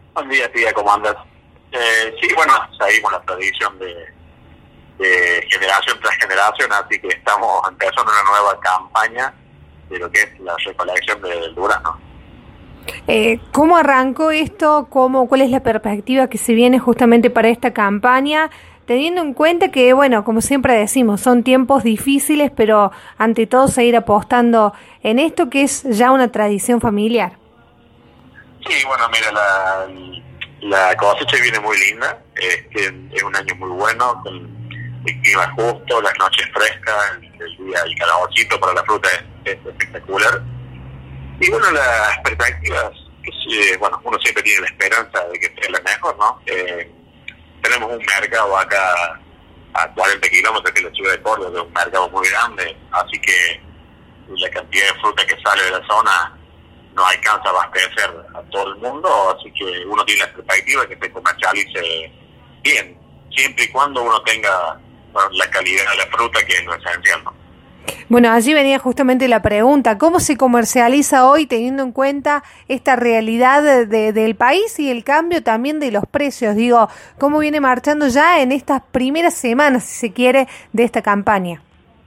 Buen día, tía, ¿cómo andas? Sí, bueno, seguimos la tradición de generación tras generación, así que estamos empezando una nueva campaña de lo que es la recolección del durazno. ¿Cómo arrancó esto? ¿Cuál es la perspectiva que se viene justamente para esta campaña? Teniendo en cuenta que, bueno, como siempre decimos, son tiempos difíciles, pero ante todo seguir apostando en esto que es ya una tradición familiar. Sí, bueno, mira, la cosecha viene muy linda, es un año muy bueno, con el clima justo, las noches frescas, el día, el calorcito para la fruta es espectacular. Y bueno, las perspectivas, bueno, uno siempre tiene la esperanza de que sea la mejor, ¿no? Tenemos un mercado acá a 40 kilómetros de la ciudad de Córdoba, que es un mercado muy grande, así que la cantidad de fruta que sale de la zona no alcanza a abastecer a todo el mundo, así que uno tiene la perspectiva de que se comercialice bien, siempre y cuando uno tenga, bueno, la calidad de la fruta, que es lo esencial, ¿no? Bueno, allí venía justamente la pregunta, ¿cómo se comercializa hoy teniendo en cuenta esta realidad del país y el cambio también de los precios? Digo, ¿cómo viene marchando ya en estas primeras semanas, si se quiere, de esta campaña?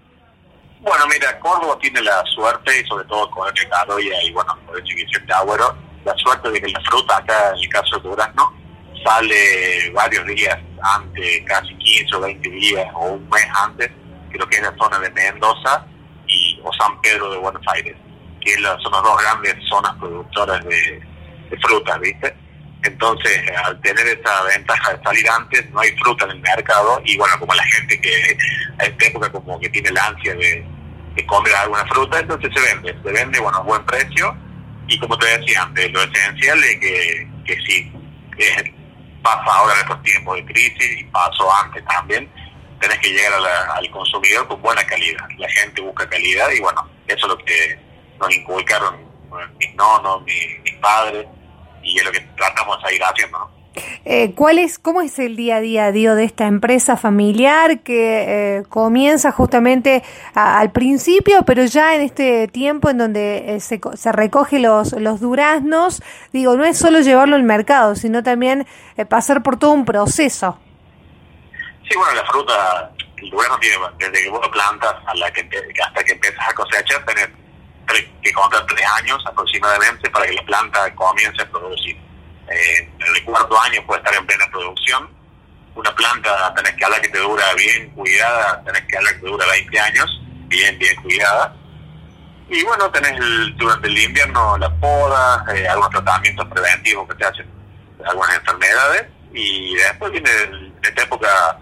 Bueno, mira, Córdoba tiene la suerte, y sobre todo con el Caroya y bueno, con el Vicente Agüero, la suerte de que la fruta acá, en el caso de durazno, sale varios días antes, casi 15 o 20 días o un mes antes, que lo que es la zona de Mendoza o San Pedro de Buenos Aires, que son las dos grandes zonas productoras de frutas, ¿viste? Entonces, al tener esa ventaja de salir antes, no hay fruta en el mercado, y bueno, como la gente que a esta época como que tiene la ansia de comer alguna fruta, entonces se vende, bueno, a buen precio, y como te decía antes, lo esencial es que sí, pasa ahora en estos tiempos de crisis, y pasó antes también, tenés que llegar al consumidor con buena calidad. La gente busca calidad y bueno, eso es lo que nos inculcaron mis nonos, mis padres, y es lo que tratamos de seguir haciendo, ¿no? ¿Cómo es el día a día, Dio, de esta empresa familiar que comienza justamente al principio, pero ya en este tiempo en donde se recoge los duraznos? Digo, no es solo llevarlo al mercado, sino también pasar por todo un proceso. Sí, bueno, la fruta, el durazno tiene, desde que vos lo plantas hasta que empiezas a cosechar, tenés que contar 3 años aproximadamente para que la planta comience a producir. En el cuarto año puede estar en plena producción. Una planta tenés que hablar que te dura bien cuidada, tenés que hablar que te dura 20 años, bien cuidada. Y bueno, tenés durante el invierno la poda, algunos tratamientos preventivos que te hacen algunas enfermedades, y después viene esta época,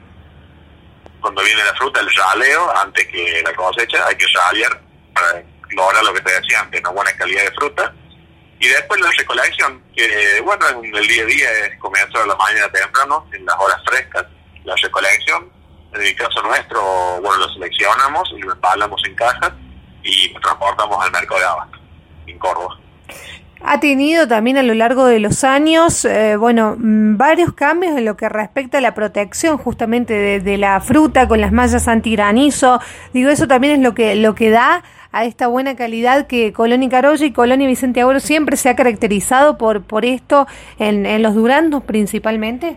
cuando viene la fruta, el raleo, antes que la cosecha, hay que ralear para lograr lo que te decía antes, una buena calidad de fruta. Y después la recolección, que bueno, en el día a día es comenzar a la mañana temprano, en las horas frescas, la recolección. En el caso nuestro, bueno, lo seleccionamos y lo empalamos en cajas y lo transportamos al mercado de abasto, en Córdoba. Ha tenido también a lo largo de los años, varios cambios en lo que respecta a la protección justamente de la fruta con las mallas antigranizo. Digo, eso también es lo que da a esta buena calidad que Colonia Carolla y Colonia Vicente Agüero siempre se ha caracterizado por esto en los duraznos principalmente.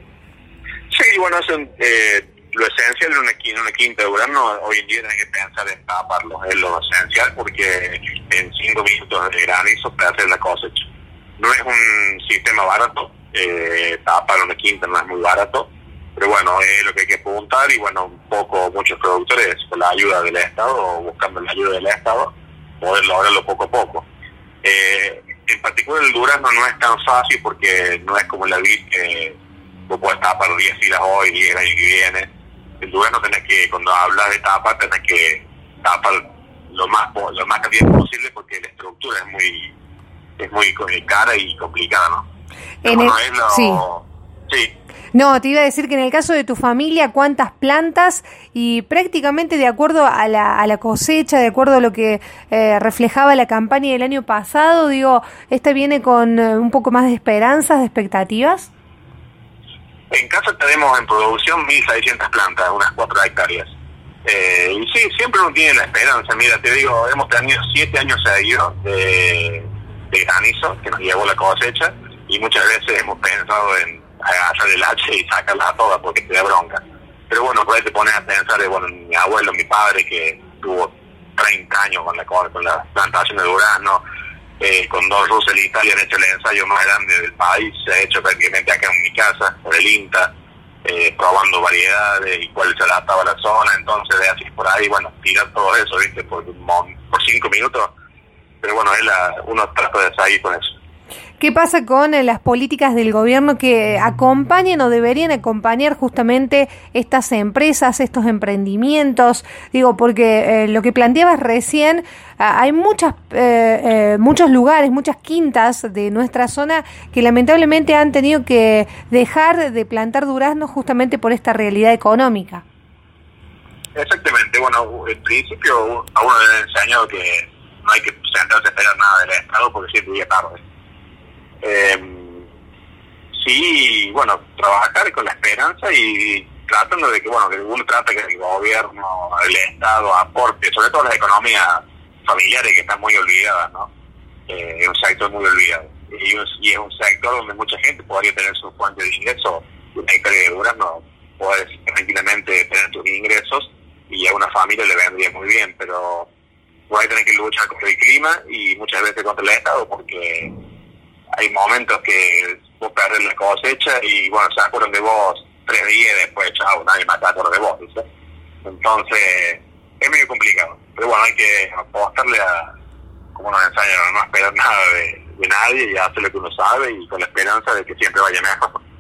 Sí, bueno, eso, lo esencial en una quinta de durazno, hoy en día hay que pensar en taparlos, es lo esencial, porque en 5 minutos de granizo para hacer la cosecha. No es un sistema barato, tapar una quinta no es muy barato, pero bueno, es lo que hay que apuntar, y bueno, muchos productores con la ayuda del Estado, o buscando la ayuda del Estado, poder lograrlo poco a poco. En particular el durazno no es tan fácil, porque no es como la vid, que vos podés tapar 10 filas hoy, 10 el año que viene. El durazno tenés que, cuando hablas de tapa, tenés que tapar lo más cantidad posible, porque la estructura es muy cara y complicada, ¿no? Sí. No, te iba a decir que en el caso de tu familia, ¿cuántas plantas? Y prácticamente de acuerdo a la cosecha, de acuerdo a lo que reflejaba la campaña del año pasado, digo, ¿esta viene con un poco más de esperanzas, de expectativas? En casa tenemos en producción 1.600 plantas, unas 4 hectáreas. Y sí, siempre uno tiene la esperanza. Mira, te digo, hemos tenido 7 años seguidos de granizo, que nos llevó la cosecha. y muchas veces hemos pensado en agarrar el hacha y sacarlas a todas porque te da bronca. Pero bueno, por ahí te pones a pensar de, bueno, mi abuelo, mi padre, que tuvo 30 años con la plantación de durazno, con Don Russell y Italia han hecho el ensayo más grande del país, se ha hecho prácticamente acá en mi casa, por el INTA, probando variedades y cuál se adaptaba a la zona. Entonces de así por ahí, bueno, tirar todo eso, viste, por 5 minutos, pero bueno, uno trata de seguir con eso. ¿Qué pasa con las políticas del gobierno que acompañan o deberían acompañar justamente estas empresas, estos emprendimientos? Digo, porque lo que planteabas recién, hay muchos lugares, muchas quintas de nuestra zona que lamentablemente han tenido que dejar de plantar duraznos justamente por esta realidad económica. Exactamente. Bueno, en principio a uno le han enseñado que no hay que sentarse a esperar nada del Estado porque siempre llega tarde. Sí, bueno, trabajar con la esperanza y tratando de que, bueno, que uno trate que el gobierno, el Estado aporte, sobre todo las economías familiares que están muy olvidadas, ¿no? Es un sector muy olvidado. Y es un sector donde mucha gente podría tener su fuente de ingresos. Una hectárea de durazno, puedes tranquilamente tener tus ingresos y a una familia le vendría muy bien, pero vas a tener que luchar contra el clima y muchas veces contra el Estado porque hay momentos que vos perdés la cosecha y bueno, se acuerdan de vos 3 días después, chao, nadie más se acuerda de vos, ¿sí? Entonces es medio complicado, pero bueno, hay que apostarle a, como nos enseñan, a no esperar nada de nadie y hacer lo que uno sabe y con la esperanza de que siempre vaya mejor.